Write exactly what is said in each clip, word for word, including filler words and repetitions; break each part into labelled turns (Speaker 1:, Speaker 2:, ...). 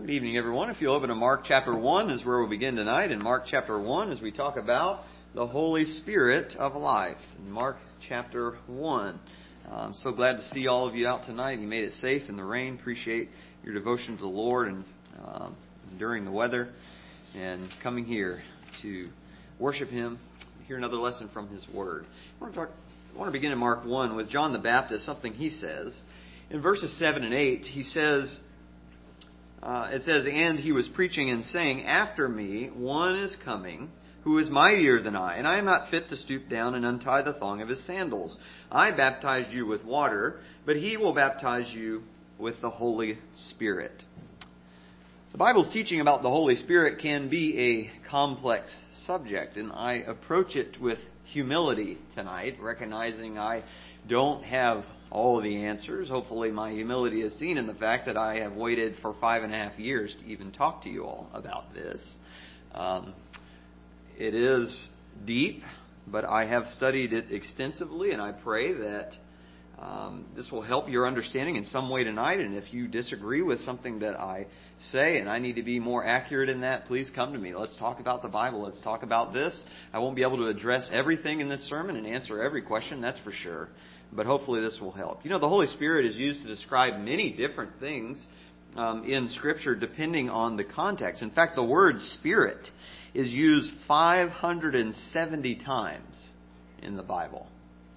Speaker 1: Good evening, everyone. If you'll open to Mark chapter one is where we'll begin tonight. In Mark chapter one, as we talk about the Holy Spirit of life. In Mark chapter one. I'm so glad to see all of you out tonight. You made it safe in the rain. Appreciate your devotion to the Lord and um, during the weather and coming here to worship Him, hear another lesson from His Word. I want to, talk, I want to begin in Mark one with John the Baptist, something he says. In verses seven and eight, he says, uh, it says, "And he was preaching and saying, 'After me one is coming, who is mightier than I, and I am not fit to stoop down and untie the thong of his sandals. I baptized you with water, but he will baptize you with the Holy Spirit.'" The Bible's teaching about the Holy Spirit can be a complex subject, and I approach it with humility tonight, recognizing I don't have all of the answers. Hopefully my humility is seen in the fact that I have waited for five and a half years to even talk to you all about this. Um, it is deep, but I have studied it extensively, and I pray that um, this will help your understanding in some way tonight. And if you disagree with something that I say and I need to be more accurate in that, please come to me. Let's talk about the Bible. Let's talk about this. I won't be able to address everything in this sermon and answer every question, that's for sure. But hopefully this will help. You know, the Holy Spirit is used to describe many different things um, in Scripture depending on the context. In fact, the word Spirit is used five hundred seventy times in the Bible.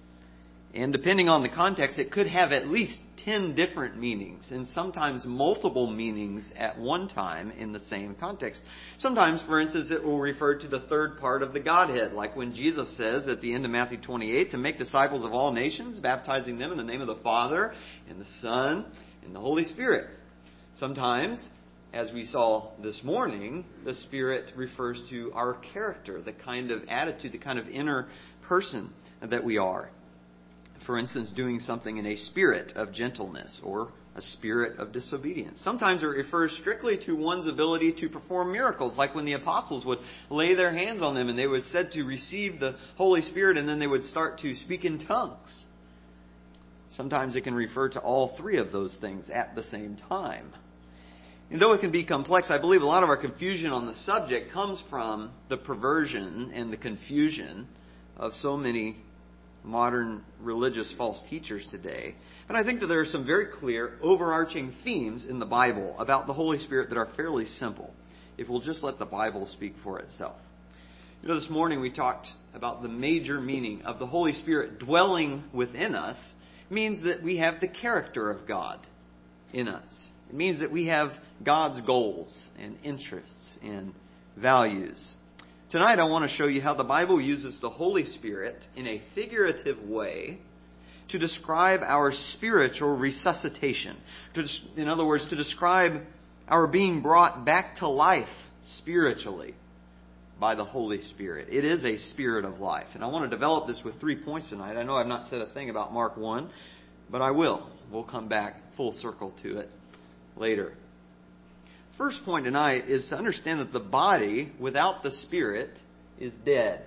Speaker 1: And depending on the context, it could have at least ten different meanings, and sometimes multiple meanings at one time in the same context. Sometimes, for instance, it will refer to the third part of the Godhead, like when Jesus says at the end of Matthew twenty-eight, to make disciples of all nations, baptizing them in the name of the Father, and the Son, and the Holy Spirit. Sometimes, as we saw this morning, the Spirit refers to our character, the kind of attitude, the kind of inner person that we are. For instance, doing something in a spirit of gentleness or a spirit of disobedience. Sometimes it refers strictly to one's ability to perform miracles, like when the apostles would lay their hands on them and they were said to receive the Holy Spirit, and then they would start to speak in tongues. Sometimes it can refer to all three of those things at the same time. And though it can be complex, I believe a lot of our confusion on the subject comes from the perversion and the confusion of so many modern religious false teachers today. And I think that there are some very clear overarching themes in the Bible about the Holy Spirit that are fairly simple, if we'll just let the Bible speak for itself. You know, this morning we talked about the major meaning of the Holy Spirit dwelling within us. It means that we have the character of God in us. It means that we have God's goals and interests and values. Tonight I want to show you how the Bible uses the Holy Spirit in a figurative way to describe our spiritual resuscitation. To, in other words, to describe our being brought back to life spiritually by the Holy Spirit. It is a spirit of life. And I want to develop this with three points tonight. I know I've not said a thing about Mark one, but I will. We'll come back full circle to it later. First point tonight is to understand that the body without the Spirit is dead.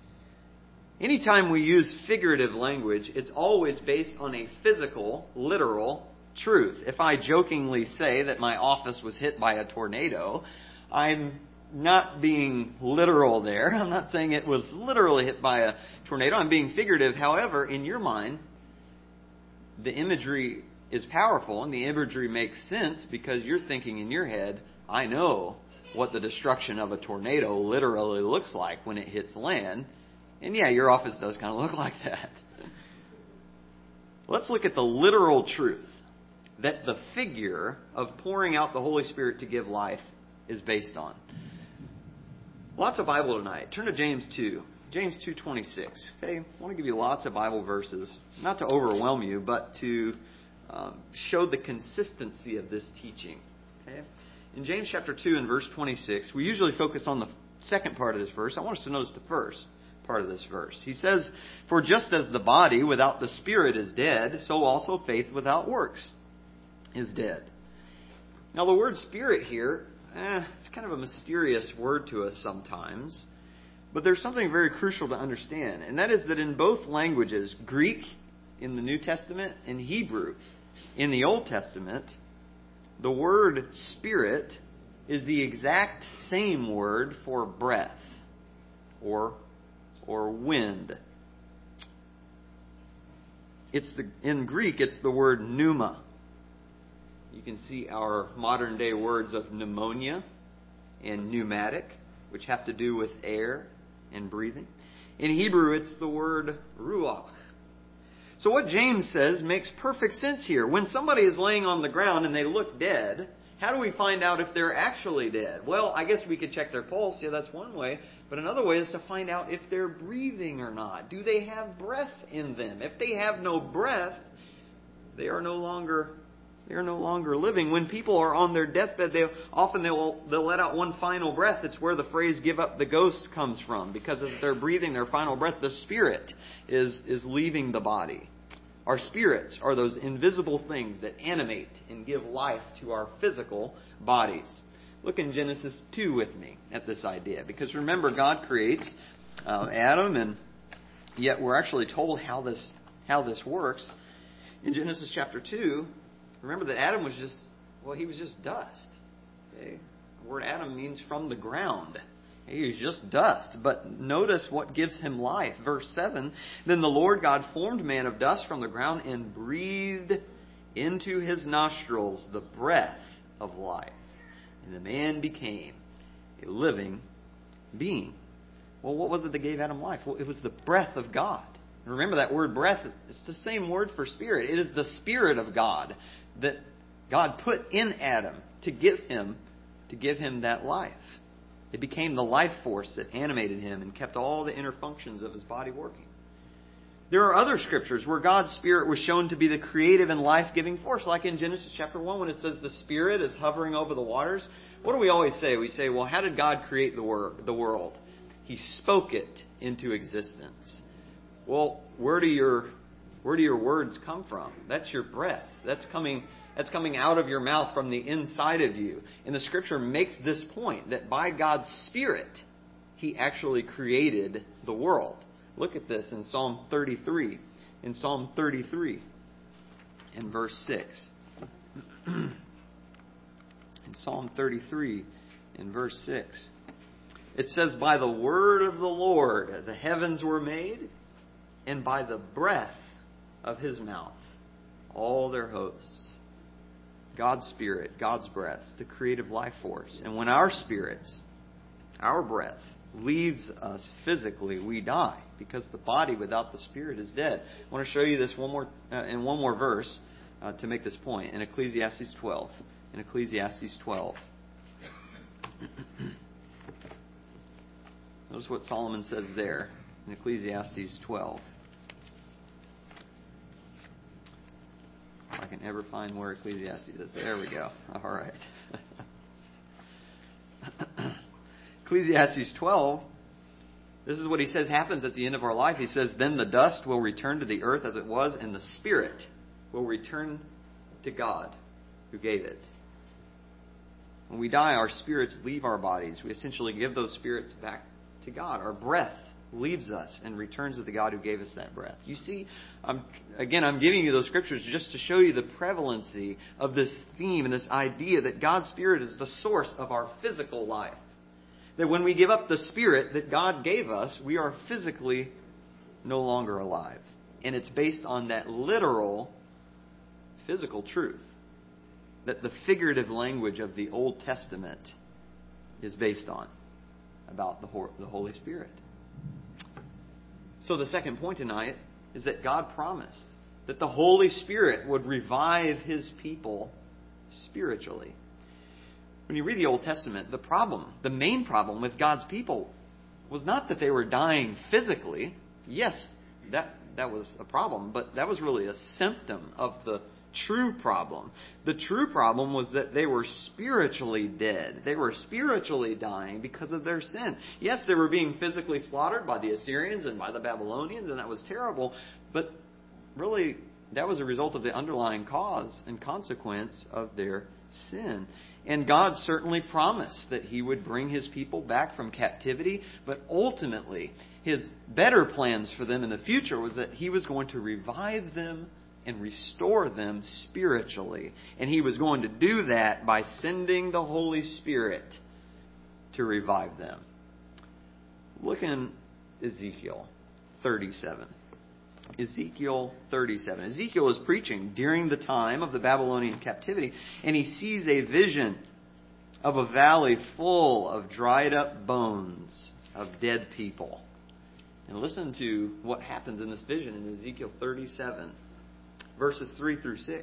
Speaker 1: Anytime we use figurative language, it's always based on a physical, literal truth. If I jokingly say that my office was hit by a tornado, I'm not being literal there. I'm not saying it was literally hit by a tornado. I'm being figurative. However, in your mind, the imagery is powerful, and the imagery makes sense because you're thinking in your head, I know what the destruction of a tornado literally looks like when it hits land. And yeah, your office does kind of look like that. Let's look at the literal truth that the figure of pouring out the Holy Spirit to give life is based on. Lots of Bible tonight. Turn to James two. James two twenty-six. Okay, I want to give you lots of Bible verses, not to overwhelm you, but to Um, show the consistency of this teaching. Okay? In James chapter two and verse twenty-six, we usually focus on the second part of this verse. I want us to notice the first part of this verse. He says, "For just as the body without the Spirit is dead, so also faith without works is dead." Now the word Spirit here, eh, it's kind of a mysterious word to us sometimes. But there's something very crucial to understand. And that is that in both languages, Greek in the New Testament and Hebrew in the Old Testament, the word Spirit is the exact same word for breath or, or wind. It's the, in Greek, it's the word pneuma. You can see our modern day words of pneumonia and pneumatic, which have to do with air and breathing. In Hebrew, it's the word ruach. So what James says makes perfect sense here. When somebody is laying on the ground and they look dead, how do we find out if they're actually dead? Well, I guess we could check their pulse. Yeah, that's one way. But another way is to find out if they're breathing or not. Do they have breath in them? If they have no breath, they are no longer they are no longer living. When people are on their deathbed, they often they'll they'll let out one final breath. It's where the phrase "give up the ghost" comes from, because as they're breathing their final breath, the spirit is is leaving the body. Our spirits are those invisible things that animate and give life to our physical bodies. Look in Genesis two with me at this idea. Because remember, God creates uh, Adam, and yet we're actually told how this how this works. In Genesis chapter two, remember that Adam was just, well, he was just dust. Okay? The word Adam means from the ground. He was just dust. But notice what gives him life. Verse seven, then the Lord God formed man of dust from the ground and breathed into his nostrils the breath of life. And the man became a living being. Well, what was it that gave Adam life? Well, it was the breath of God. And remember that word breath, it's the same word for spirit. It is the Spirit of God that God put in Adam to give him, to give him that life. It became the life force that animated him and kept all the inner functions of his body working. There are other scriptures where God's Spirit was shown to be the creative and life-giving force, like in Genesis chapter one when it says the Spirit is hovering over the waters. What do we always say? We say, well, how did God create the wor- the world? He spoke it into existence. Well, where do your where do your words come from? That's your breath. That's coming That's coming out of your mouth from the inside of you. And the Scripture makes this point, that by God's Spirit, He actually created the world. Look at this in Psalm thirty-three. In Psalm thirty-three, in verse six. In Psalm thirty-three, in verse six. It says, by the word of the Lord the heavens were made, and by the breath of His mouth all their hosts. God's Spirit, God's breath, the creative life force. And when our spirits, our breath, leaves us physically, we die, because the body without the Spirit is dead. I want to show you this one more uh, in one more verse uh, to make this point. In Ecclesiastes twelve. In Ecclesiastes twelve. Notice what Solomon says there in Ecclesiastes twelve. If I can ever find where Ecclesiastes is. There we go. All right. Ecclesiastes twelve, this is what he says happens at the end of our life. He says, then the dust will return to the earth as it was, and the Spirit will return to God who gave it. When we die, our spirits leave our bodies. We essentially give those spirits back to God. Our breath leaves us and returns to the God who gave us that breath. You see, um, again, I'm giving you those scriptures just to show you the prevalency of this theme and this idea that God's Spirit is the source of our physical life. That when we give up the Spirit that God gave us, we are physically no longer alive. And it's based on that literal physical truth that the figurative language of the Old Testament is based on, about the Holy Spirit. So the second point tonight is that God promised that the Holy Spirit would revive His people spiritually. When you read the Old Testament, the problem, the main problem with God's people was not that they were dying physically. Yes, that, that was a problem, but that was really a symptom of the true problem. The true problem was that they were spiritually dead. They were spiritually dying because of their sin. Yes, they were being physically slaughtered by the Assyrians and by the Babylonians, and that was terrible. But really, that was a result of the underlying cause and consequence of their sin. And God certainly promised that He would bring His people back from captivity, but ultimately, His better plans for them in the future was that He was going to revive them and restore them spiritually. And He was going to do that by sending the Holy Spirit to revive them. Look in Ezekiel thirty-seven. Ezekiel thirty-seven. Ezekiel is preaching during the time of the Babylonian captivity, and he sees a vision of a valley full of dried up bones of dead people. And listen to what happens in this vision in Ezekiel thirty-seven, verses three through six.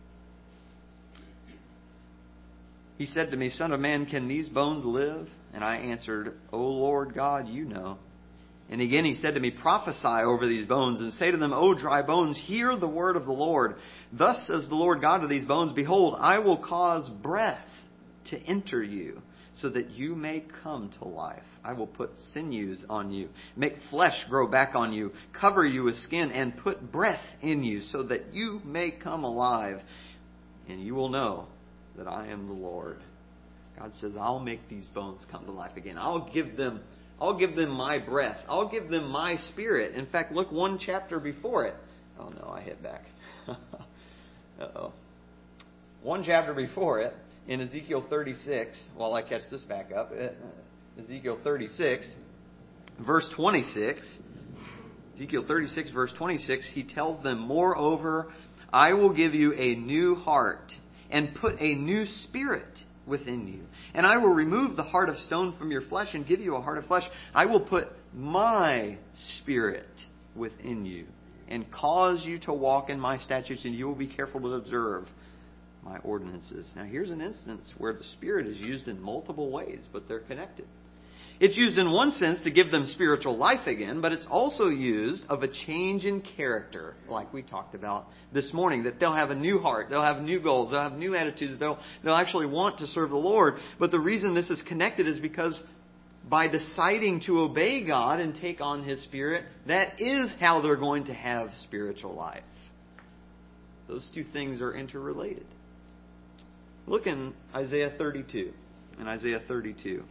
Speaker 1: He said to me, Son of man, can these bones live? And I answered, O Lord God, you know. And again he said to me, Prophesy over these bones, and say to them, O dry bones, hear the word of the Lord. Thus says the Lord God to these bones, Behold, I will cause breath to enter you, so that you may come to life. I will put sinews on you, make flesh grow back on you, cover you with skin, and put breath in you, so that you may come alive. And you will know that I am the Lord. God says, I'll make these bones come to life again. I'll give them, I'll give them my breath. I'll give them my spirit. In fact, look one chapter before it. Oh no, I hit back. Uh-oh. One chapter before it, in Ezekiel thirty-six, while I catch this back up, Ezekiel thirty-six, verse twenty-six, Ezekiel thirty-six, verse twenty-six, he tells them, Moreover, I will give you a new heart, and put a new spirit within you. And I will remove the heart of stone from your flesh, and give you a heart of flesh. I will put my spirit within you, and cause you to walk in my statutes, and you will be careful to observe my ordinances. Now here's an instance where the Spirit is used in multiple ways, but they're connected. It's used in one sense to give them spiritual life again, but it's also used of a change in character, like we talked about this morning, that they'll have a new heart, they'll have new goals, they'll have new attitudes, they'll, they'll actually want to serve the Lord. But the reason this is connected is because by deciding to obey God and take on His Spirit, that is how they're going to have spiritual life. Those two things are interrelated. Look in Isaiah thirty-two. In Isaiah thirty-two.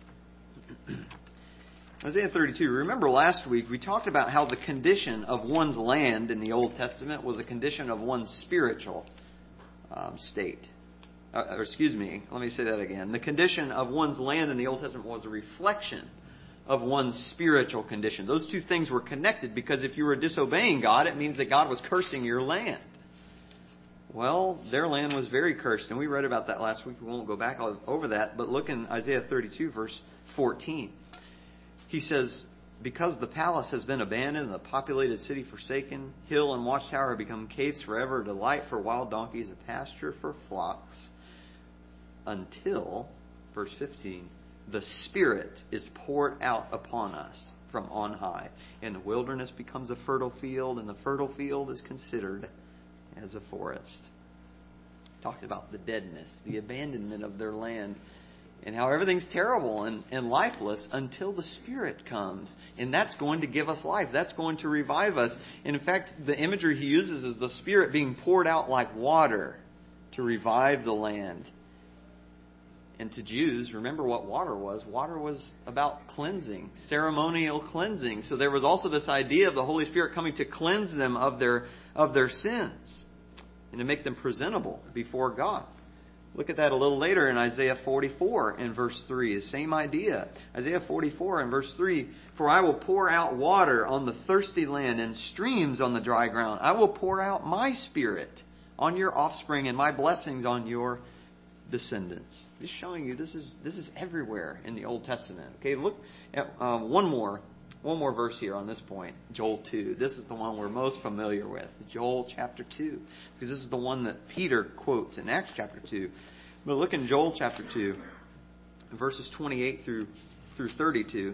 Speaker 1: Isaiah thirty-two. Remember last week we talked about how the condition of one's land in the Old Testament was a condition of one's spiritual um, state. Uh, or excuse me, let me say that again. The condition of one's land in the Old Testament was a reflection of one's spiritual condition. Those two things were connected because if you were disobeying God, it means that God was cursing your land. Well, their land was very cursed, and we read about that last week. We won't go back over that, but look in Isaiah thirty-two, verse fourteen. He says, Because the palace has been abandoned and the populated city forsaken, hill and watchtower have become caves forever, a delight for wild donkeys, a pasture for flocks, until, verse fifteen, the Spirit is poured out upon us from on high, and the wilderness becomes a fertile field, and the fertile field is considered as a forest. Talks about the deadness, the abandonment of their land, and how everything's terrible and, and lifeless until the Spirit comes. And that's going to give us life. That's going to revive us. And in fact, the imagery he uses is the Spirit being poured out like water to revive the land. And to Jews, remember what water was. Water was about cleansing, ceremonial cleansing. So there was also this idea of the Holy Spirit coming to cleanse them of their of their sins and to make them presentable before God. Look at that a little later in Isaiah forty-four and verse three. The same idea. Isaiah forty-four and verse three. For I will pour out water on the thirsty land and streams on the dry ground. I will pour out my Spirit on your offspring and my blessings on your descendants. Just showing you this is this is everywhere in the Old Testament. Okay, look at uh, one more one more verse here on this point. Joel two. This is the one we're most familiar with. Joel chapter two, because this is the one that Peter quotes in Acts chapter two. But look in Joel chapter two, verses twenty-eight through through thirty-two.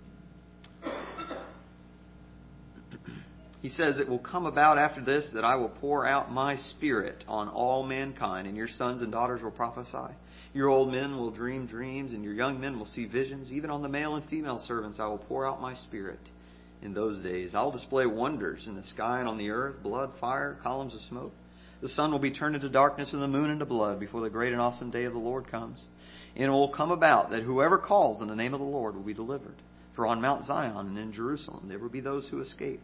Speaker 1: He says, It will come about after this that I will pour out my Spirit on all mankind, and your sons and daughters will prophesy. Your old men will dream dreams, and your young men will see visions. Even on the male and female servants I will pour out my Spirit in those days. I will display wonders in the sky and on the earth, blood, fire, columns of smoke. The sun will be turned into darkness and the moon into blood before the great and awesome day of the Lord comes. And it will come about that whoever calls on the name of the Lord will be delivered. For on Mount Zion and in Jerusalem there will be those who escape.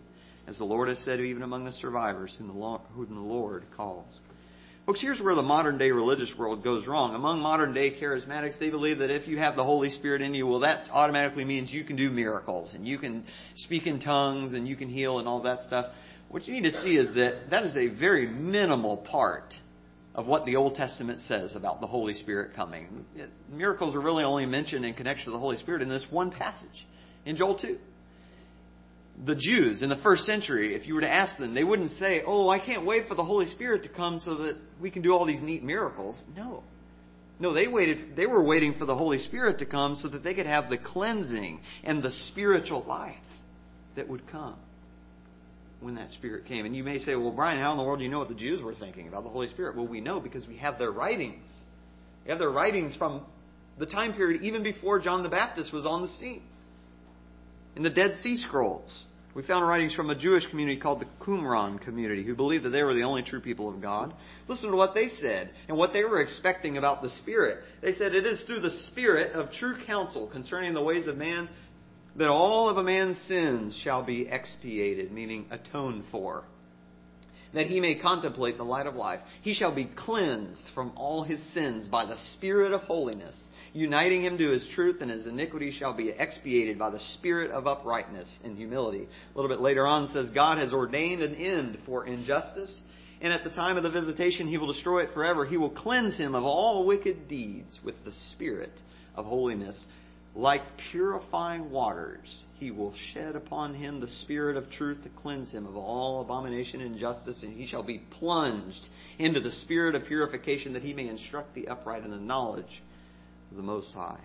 Speaker 1: as the Lord has said, even among the survivors whom the Lord, whom the Lord calls. Folks, here's where the modern day religious world goes wrong. Among modern day charismatics, they believe that if you have the Holy Spirit in you, well, that automatically means you can do miracles and you can speak in tongues and you can heal and all that stuff. What you need to see is that that is a very minimal part of what the Old Testament says about the Holy Spirit coming. Miracles are really only mentioned in connection to the Holy Spirit in this one passage, in Joel two. The Jews in the first century, if you were to ask them, they wouldn't say, oh, I can't wait for the Holy Spirit to come so that we can do all these neat miracles. No. No, they waited. They were waiting for the Holy Spirit to come so that they could have the cleansing and the spiritual life that would come when that Spirit came. And you may say, well, Brian, how in the world do you know what the Jews were thinking about the Holy Spirit? Well, we know because we have their writings. We have their writings from the time period even before John the Baptist was on the scene. In the Dead Sea Scrolls, we found writings from a Jewish community called the Qumran community who believed that they were the only true people of God. Listen to what they said and what they were expecting about the Spirit. They said, it is through the Spirit of true counsel concerning the ways of man that all of a man's sins shall be expiated, meaning atoned for, that he may contemplate the light of life. He shall be cleansed from all his sins by the Spirit of holiness, uniting him to his truth, and his iniquity shall be expiated by the spirit of uprightness and humility. A little bit later on it says, God has ordained an end for injustice, and at the time of the visitation he will destroy it forever. He will cleanse him of all wicked deeds with the spirit of holiness. Like purifying waters, he will shed upon him the spirit of truth to cleanse him of all abomination and injustice, and he shall be plunged into the spirit of purification, that he may instruct the upright in the knowledge of the Most High.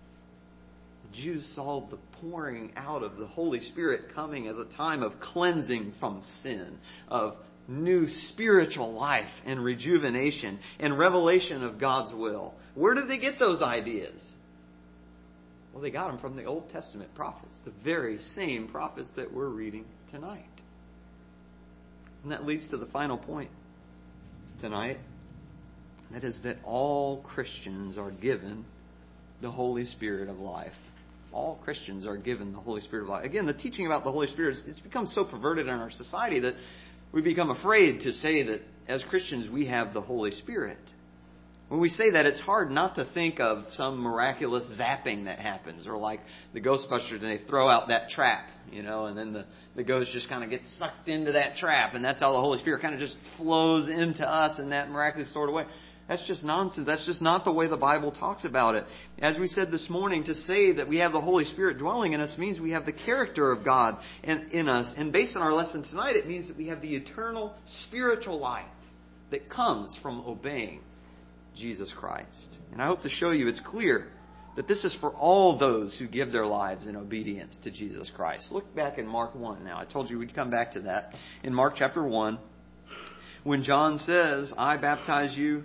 Speaker 1: The Jews saw the pouring out of the Holy Spirit coming as a time of cleansing from sin, of new spiritual life and rejuvenation and revelation of God's will. Where did they get those ideas? Well, they got them from the Old Testament prophets, the very same prophets that we're reading tonight. And that leads to the final point tonight. That is that all Christians are given the Holy Spirit of life. All Christians are given the Holy Spirit of life. Again, the teaching about the Holy Spirit, it's become so perverted in our society that we become afraid to say that as Christians we have the Holy Spirit. When we say that, it's hard not to think of some miraculous zapping that happens, or like the Ghostbusters and they throw out that trap, you know, and then the, the ghost just kind of gets sucked into that trap, and that's how the Holy Spirit kind of just flows into us in that miraculous sort of way. That's just nonsense. That's just not the way the Bible talks about it. As we said this morning, to say that we have the Holy Spirit dwelling in us means we have the character of God in, in us. And based on our lesson tonight, it means that we have the eternal spiritual life that comes from obeying Jesus Christ. And I hope to show you it's clear that this is for all those who give their lives in obedience to Jesus Christ. Look back in Mark one now. I told you we'd come back to that. In Mark chapter one, when John says, I baptize you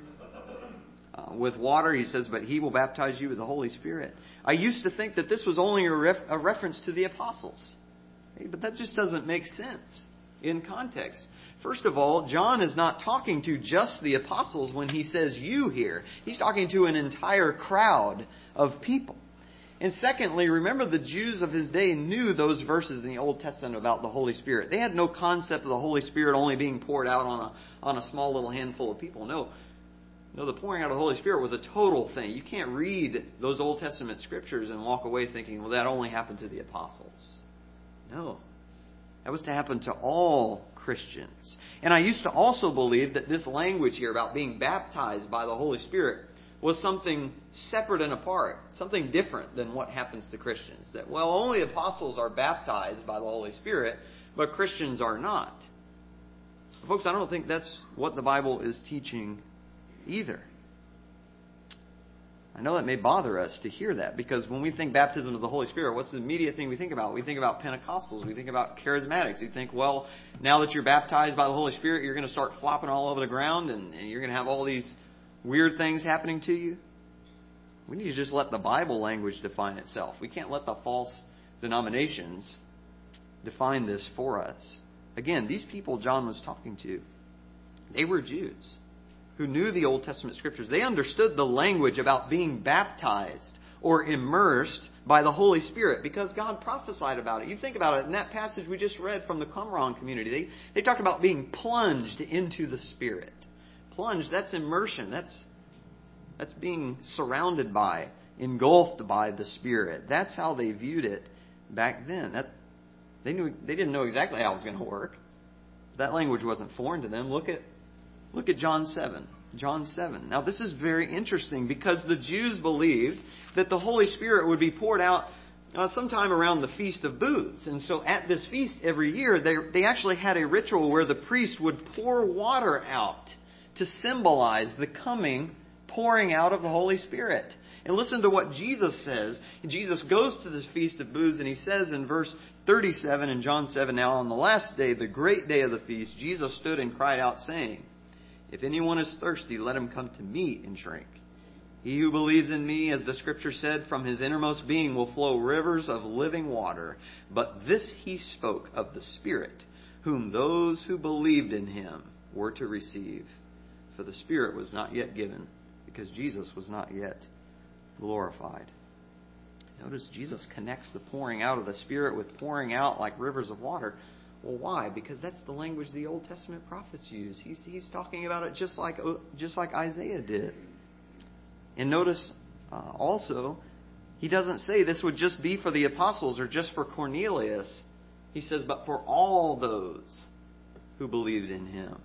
Speaker 1: uh, with water, he says, but he will baptize you with the Holy Spirit. I used to think that this was only a, ref- a reference to the apostles. Okay, but that just doesn't make sense in context. First of all, John is not talking to just the apostles when he says you here. He's talking to an entire crowd of people. And secondly, remember the Jews of his day knew those verses in the Old Testament about the Holy Spirit. They had no concept of the Holy Spirit only being poured out on a on a small little handful of people. No, no, the pouring out of the Holy Spirit was a total thing. You can't read those Old Testament scriptures and walk away thinking, well, that only happened to the apostles. No. That was to happen to all Christians. And I used to also believe that this language here about being baptized by the Holy Spirit was something separate and apart, something different than what happens to Christians. That, well, only apostles are baptized by the Holy Spirit, but Christians are not. But folks, I don't think that's what the Bible is teaching either. I know that may bother us to hear that, because when we think baptism of the Holy Spirit, what's the immediate thing we think about? We think about Pentecostals. We think about charismatics. We think, well, now that you're baptized by the Holy Spirit, you're going to start flopping all over the ground and, and you're going to have all these weird things happening to you. We need to just let the Bible language define itself. We can't let the false denominations define this for us. Again, these people John was talking to, they were Jews who knew the Old Testament scriptures. They understood the language about being baptized or immersed by the Holy Spirit because God prophesied about it. You think about it, in that passage we just read from the Qumran community, they, they talked about being plunged into the Spirit. Plunged, that's immersion. That's, that's being surrounded by, engulfed by the Spirit. That's how they viewed it back then. That, they knew they didn't know exactly how it was going to work. That language wasn't foreign to them. Look at look at John seven. John seven. Now this is very interesting because the Jews believed that the Holy Spirit would be poured out uh, sometime around the Feast of Booths. And so at this feast every year, they, they actually had a ritual where the priest would pour water out to symbolize the coming pouring out of the Holy Spirit. And listen to what Jesus says. Jesus goes to this Feast of Booths and he says in verse thirty-seven in John seven, "Now on the last day, the great day of the feast, Jesus stood and cried out saying, 'If anyone is thirsty, let him come to me and drink. He who believes in me, as the Scripture said, from his innermost being will flow rivers of living water.' But this he spoke of the Spirit, whom those who believed in him were to receive. For the Spirit was not yet given, because Jesus was not yet glorified." Notice Jesus connects the pouring out of the Spirit with pouring out like rivers of water. Well, why? Because that's the language the Old Testament prophets use. He's, he's talking about it just like, just like Isaiah did. And notice uh, also, he doesn't say this would just be for the apostles or just for Cornelius. He says, but for all those who believed in him.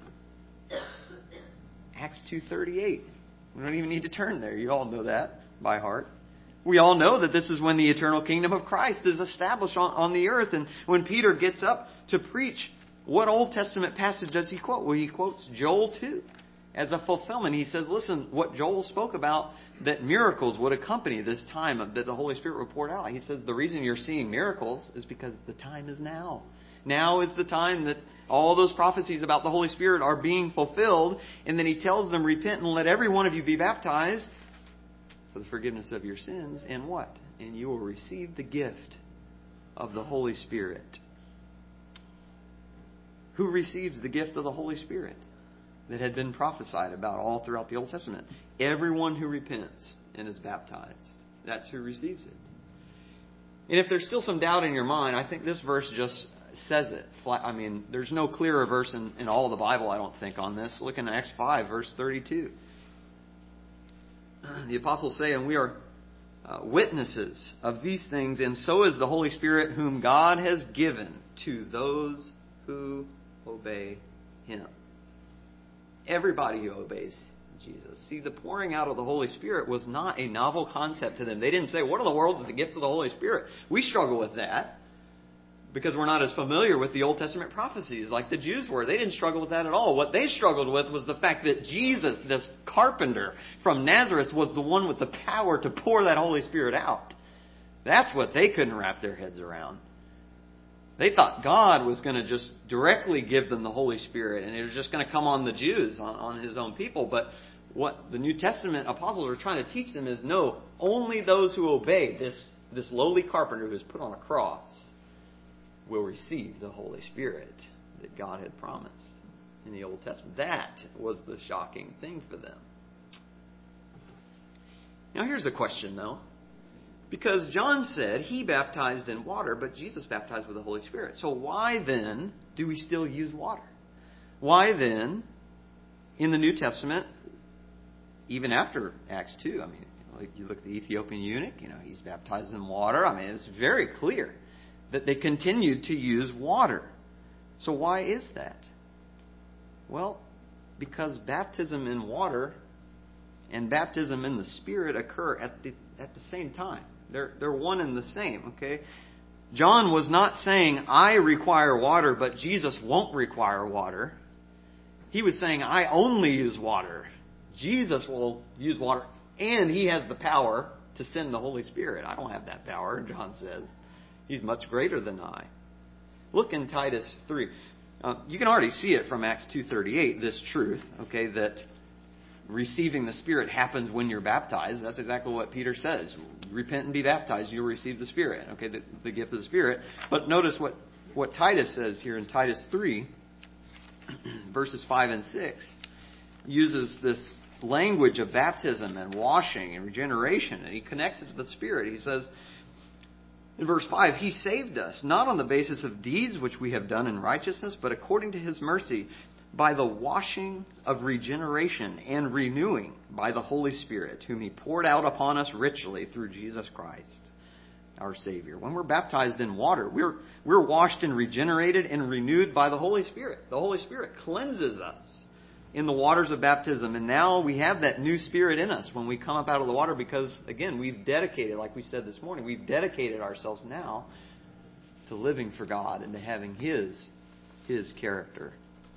Speaker 1: Acts two thirty-eight. We don't even need to turn there. You all know that by heart. We all know that this is when the eternal kingdom of Christ is established on, on the earth. And when Peter gets up to preach, what Old Testament passage does he quote? Well, he quotes Joel two as a fulfillment. He says, listen, what Joel spoke about, that miracles would accompany this time that the Holy Spirit would pour out. He says the reason you're seeing miracles is because the time is now. Now is the time that all those prophecies about the Holy Spirit are being fulfilled. And then he tells them, repent and let every one of you be baptized for the forgiveness of your sins. And what? And you will receive the gift of the Holy Spirit. Who receives the gift of the Holy Spirit that had been prophesied about all throughout the Old Testament? Everyone who repents and is baptized. That's who receives it. And if there's still some doubt in your mind, I think this verse just says it. I mean, there's no clearer verse in, in all of the Bible, I don't think, on this. Look in Acts five, verse thirty-two. The apostles say, and we are uh, witnesses of these things, and so is the Holy Spirit whom God has given to those who obey him. Everybody who obeys Jesus. See, the pouring out of the Holy Spirit was not a novel concept to them. They didn't say, what in the world is the gift of the Holy Spirit? We struggle with that because we're not as familiar with the Old Testament prophecies like the Jews were. They didn't struggle with that at all. What they struggled with was the fact that Jesus, this carpenter from Nazareth, was the one with the power to pour that Holy Spirit out. That's what they couldn't wrap their heads around. They thought God was going to just directly give them the Holy Spirit, and it was just going to come on the Jews, on, on His own people. But what the New Testament apostles are trying to teach them is, no, only those who obey this, this lowly carpenter who is put on a cross will receive the Holy Spirit that God had promised in the Old Testament. That was the shocking thing for them. Now here's a question, though. Because John said he baptized in water, but Jesus baptized with the Holy Spirit. So why then do we still use water? Why then, in the New Testament, even after Acts two, I mean, like you look at the Ethiopian eunuch, you know, he's baptized in water. I mean, it's very clear that they continued to use water. So why is that? Well, because baptism in water and baptism in the Spirit occur at the at the same time. They're, they're one and the same, okay? John was not saying, I require water, but Jesus won't require water. He was saying, I only use water. Jesus will use water, and He has the power to send the Holy Spirit. I don't have that power, John says. He's much greater than I. Look in Titus three. Uh, you can already see it from Acts two thirty-eight, this truth, okay, that receiving the Spirit happens when you're baptized. That's exactly what Peter says. Repent and be baptized, you'll receive the Spirit. Okay, the, the gift of the Spirit. But notice what, what Titus says here in Titus three, verses five and six, uses this language of baptism and washing and regeneration, and he connects it to the Spirit. He says in verse five, He saved us, not on the basis of deeds which we have done in righteousness, but according to His mercy, by the washing of regeneration and renewing by the Holy Spirit, whom He poured out upon us richly through Jesus Christ, our Savior. When we're baptized in water, we're we're washed and regenerated and renewed by the Holy Spirit. The Holy Spirit cleanses us in the waters of baptism. And now we have that new Spirit in us when we come up out of the water because, again, we've dedicated, like we said this morning, we've dedicated ourselves now to living for God and to having His, His character.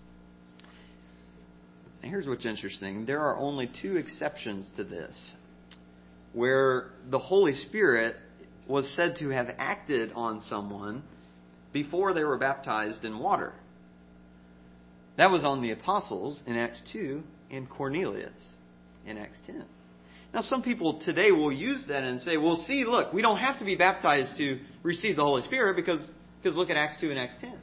Speaker 1: And here's what's interesting. There are only two exceptions to this, where the Holy Spirit was said to have acted on someone before they were baptized in water. That was on the apostles in Acts two and Cornelius in Acts ten. Now, some people today will use that and say, well, see, look, we don't have to be baptized to receive the Holy Spirit because, because look at Acts two and Acts ten.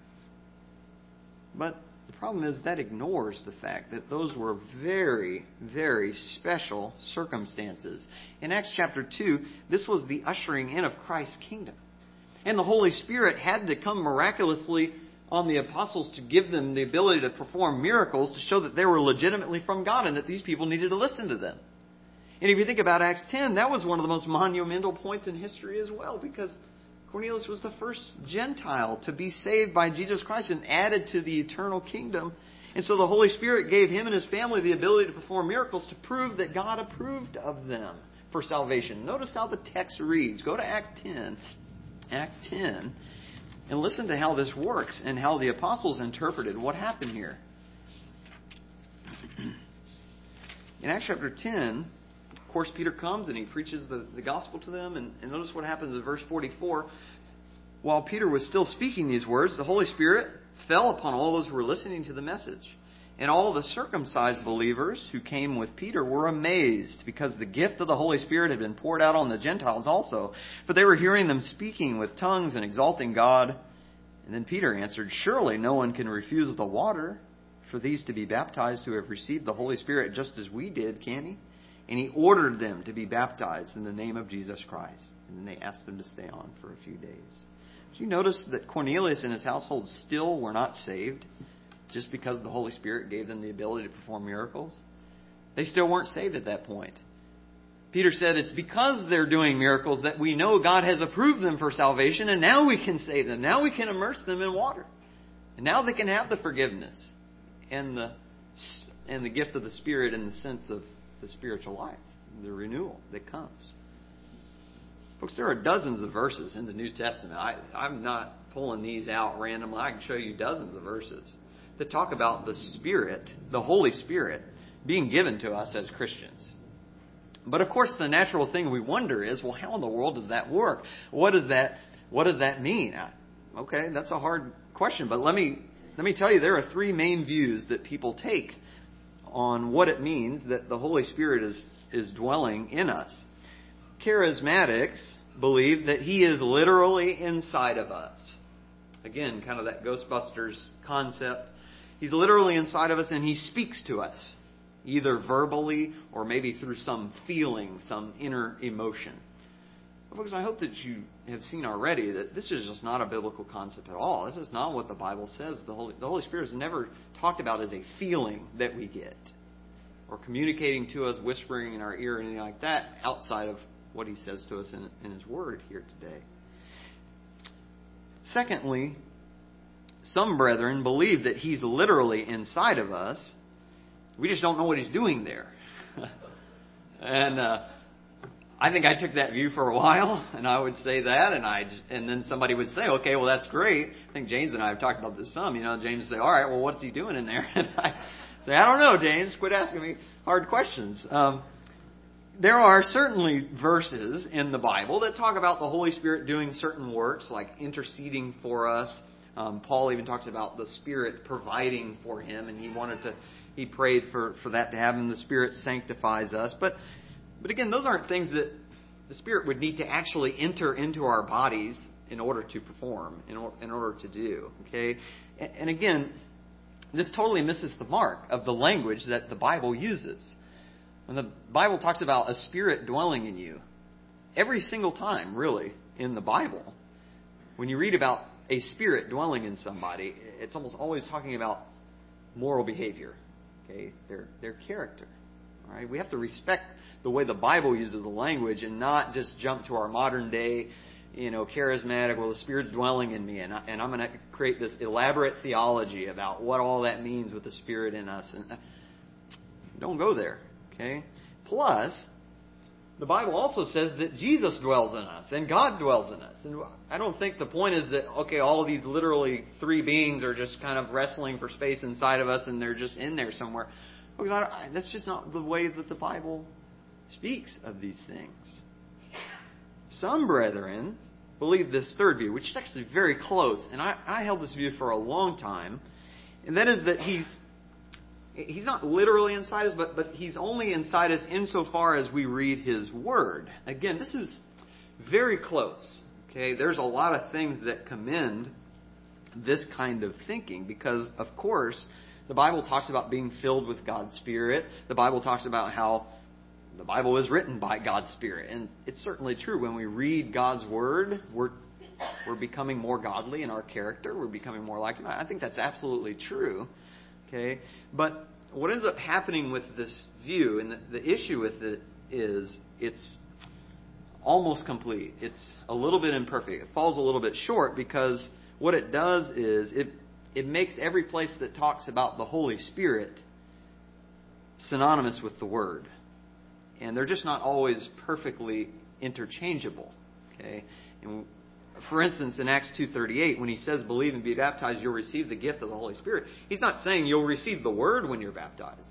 Speaker 1: But the problem is that ignores the fact that those were very, very special circumstances. In Acts chapter two, this was the ushering in of Christ's kingdom. And the Holy Spirit had to come miraculously on the apostles to give them the ability to perform miracles to show that they were legitimately from God and that these people needed to listen to them. And if you think about Acts ten, that was one of the most monumental points in history as well, because Cornelius was the first Gentile to be saved by Jesus Christ and added to the eternal kingdom. And so the Holy Spirit gave him and his family the ability to perform miracles to prove that God approved of them for salvation. Notice how the text reads. Go to Acts ten. Acts ten. And listen to how this works and how the apostles interpreted what happened here. In Acts chapter ten, of course, Peter comes and he preaches the, the gospel to them. And, and notice what happens in verse forty-four. While Peter was still speaking these words, the Holy Spirit fell upon all those who were listening to the message. And all the circumcised believers who came with Peter were amazed because the gift of the Holy Spirit had been poured out on the Gentiles also. For they were hearing them speaking with tongues and exalting God. And then Peter answered, surely no one can refuse the water for these to be baptized who have received the Holy Spirit just as we did, can he? And he ordered them to be baptized in the name of Jesus Christ. And then they asked them to stay on for a few days. Did you notice that Cornelius and his household still were not saved just because the Holy Spirit gave them the ability to perform miracles? They still weren't saved at that point. Peter said it's because they're doing miracles that we know God has approved them for salvation, and now we can save them. Now we can immerse them in water. And now they can have the forgiveness and the, and the gift of the Spirit in the sense of the spiritual life, the renewal that comes. Folks, there are dozens of verses in the New Testament. I, I'm not pulling these out randomly. I can show you dozens of verses that talk about the Spirit, the Holy Spirit, being given to us as Christians. But of course, the natural thing we wonder is, well, how in the world does that work? What does that What does that mean? Okay, that's a hard question, but let me let me tell you, there are three main views that people take on what it means that the Holy Spirit is is dwelling in us. Charismatics believe that He is literally inside of us. Again, kind of that Ghostbusters concept. He's literally inside of us and He speaks to us, either verbally or maybe through some feeling, some inner emotion. But folks, I hope that you have seen already that this is just not a biblical concept at all. This is not what the Bible says. The Holy, the Holy Spirit is never talked about as a feeling that we get, or communicating to us, whispering in our ear, or anything like that, outside of what He says to us in, in His Word here today. Secondly, some brethren believe that He's literally inside of us. We just don't know what He's doing there. and uh, I think I took that view for a while, and I would say that, and I just, and then somebody would say, okay, well, that's great. I think James and I have talked about this some. You know, James would say, all right, well, what's He doing in there? And I say, I don't know, James. Quit asking me hard questions. Um, there are certainly verses in the Bible that talk about the Holy Spirit doing certain works, like interceding for us. Um, Paul even talks about the Spirit providing for him, and he wanted to, he prayed for, for that to happen. The Spirit sanctifies us. But, but again, those aren't things that the Spirit would need to actually enter into our bodies in order to perform, in, or, in order to do. Okay, and, and again, this totally misses the mark of the language that the Bible uses. When the Bible talks about a spirit dwelling in you, every single time, really, in the Bible, when you read about a spirit dwelling in somebody, it's almost always talking about moral behavior, okay, their their character. All right, we have to respect the way the Bible uses the language and not just jump to our modern day, you know, charismatic. Well, the Spirit's dwelling in me, and I, and I'm going to create this elaborate theology about what all that means with the Spirit in us. And don't go there, okay? Plus, the Bible also says that Jesus dwells in us and God dwells in us. And I don't think the point is that, okay, all of these literally three beings are just kind of wrestling for space inside of us and they're just in there somewhere. Because I, that's just not the way that the Bible speaks of these things. Some brethren believe this third view, which is actually very close. And I, I held this view for a long time. And that is that he's He's not literally inside us, but, but He's only inside us insofar as we read His Word. Again, this is very close. Okay, there's a lot of things that commend this kind of thinking because, of course, the Bible talks about being filled with God's Spirit. The Bible talks about how the Bible is written by God's Spirit. And it's certainly true. When we read God's Word, we're, we're becoming more godly in our character. We're becoming more like Him. I think that's absolutely true. Okay, but what ends up happening with this view, and the, the issue with it is it's almost complete. It's a little bit imperfect. It falls a little bit short because what it does is it it makes every place that talks about the Holy Spirit synonymous with the Word. And they're just not always perfectly interchangeable. Okay, and for instance, in Acts two thirty-eight, when he says, believe and be baptized, you'll receive the gift of the Holy Spirit, he's not saying you'll receive the Word when you're baptized.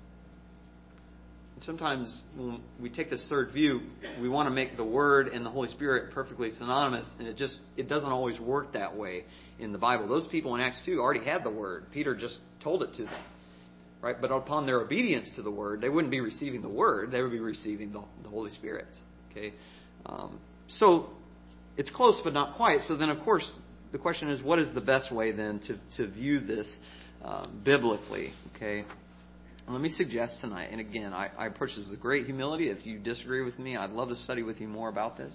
Speaker 1: And sometimes when we take this third view, we want to make the Word and the Holy Spirit perfectly synonymous, and it just it doesn't always work that way in the Bible. Those people in Acts two already had the Word. Peter just told it to them. Right? But upon their obedience to the Word, they wouldn't be receiving the Word, they would be receiving the, the Holy Spirit. Okay, um, so it's close but not quite. So then, of course, the question is, what is the best way then to, to view this um, biblically? Okay, and let me suggest tonight, and again, I, I approach this with great humility. If you disagree with me, I'd love to study with you more about this.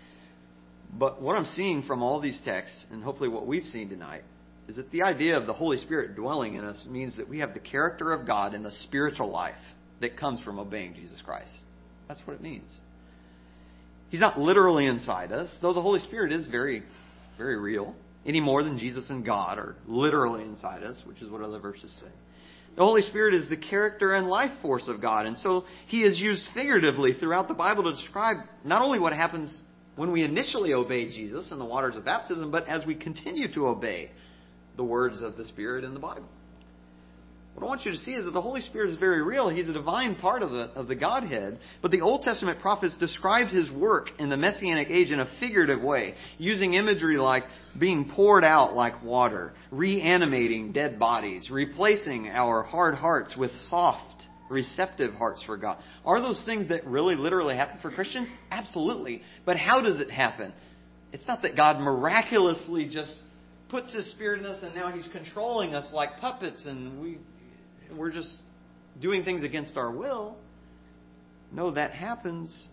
Speaker 1: But what I'm seeing from all these texts, and hopefully what we've seen tonight, is that the idea of the Holy Spirit dwelling in us means that we have the character of God in the spiritual life that comes from obeying Jesus Christ. That's what it means. He's not literally inside us, though the Holy Spirit is very, very real, any more than Jesus and God are literally inside us, which is what other verses say. The Holy Spirit is the character and life force of God, and so He is used figuratively throughout the Bible to describe not only what happens when we initially obey Jesus in the waters of baptism, but as we continue to obey the words of the Spirit in the Bible. What I want you to see is that the Holy Spirit is very real. He's a divine part of the, of the Godhead. But the Old Testament prophets described His work in the Messianic age in a figurative way, using imagery like being poured out like water, reanimating dead bodies, replacing our hard hearts with soft, receptive hearts for God. Are those things that really literally happen for Christians? Absolutely. But how does it happen? It's not that God miraculously just puts His Spirit in us and now He's controlling us like puppets and we, we're just doing things against our will. No, that happens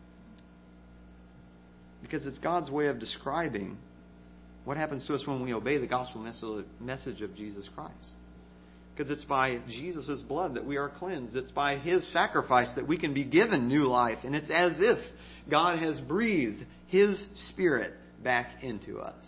Speaker 1: because it's God's way of describing what happens to us when we obey the gospel message of Jesus Christ. Because it's by Jesus' blood that we are cleansed. It's by His sacrifice that we can be given new life. And it's as if God has breathed His Spirit back into us.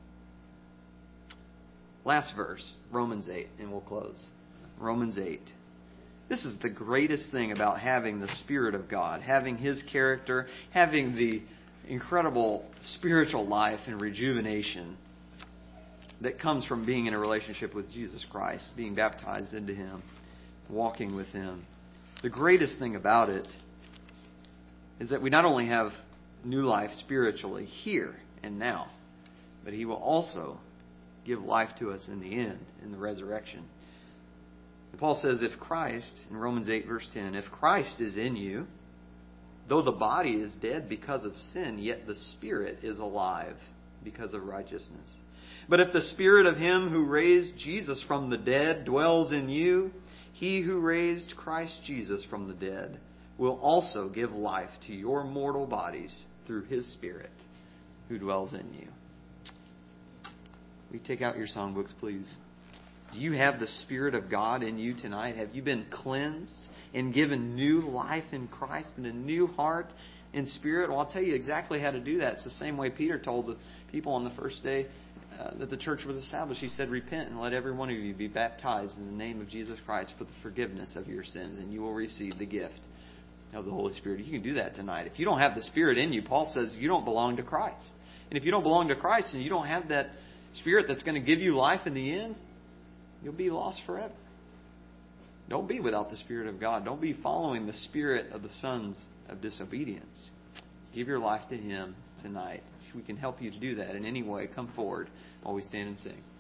Speaker 1: Last verse, Romans eight, and we'll close. Romans eight. This is the greatest thing about having the Spirit of God, having His character, having the incredible spiritual life and rejuvenation that comes from being in a relationship with Jesus Christ, being baptized into Him, walking with Him. The greatest thing about it is that we not only have new life spiritually here and now, but He will also give life to us in the end, in the resurrection. And Paul says, if Christ, in Romans eight verse ten, if Christ is in you, though the body is dead because of sin, yet the Spirit is alive because of righteousness. But if the Spirit of Him who raised Jesus from the dead dwells in you, He who raised Christ Jesus from the dead will also give life to your mortal bodies through His Spirit who dwells in you. Will you take out your songbooks, please? Do you have the Spirit of God in you tonight? Have you been cleansed and given new life in Christ and a new heart and spirit? Well, I'll tell you exactly how to do that. It's the same way Peter told the people on the first day uh, that the church was established. He said, repent and let every one of you be baptized in the name of Jesus Christ for the forgiveness of your sins, and you will receive the gift of the Holy Spirit. You can do that tonight. If you don't have the Spirit in you, Paul says you don't belong to Christ. And if you don't belong to Christ and you don't have that Spirit that's going to give you life in the end, you'll be lost forever. Don't be without the Spirit of God. Don't be following the spirit of the sons of disobedience. Give your life to Him tonight. If we can help you to do that in any way, come forward while we stand and sing.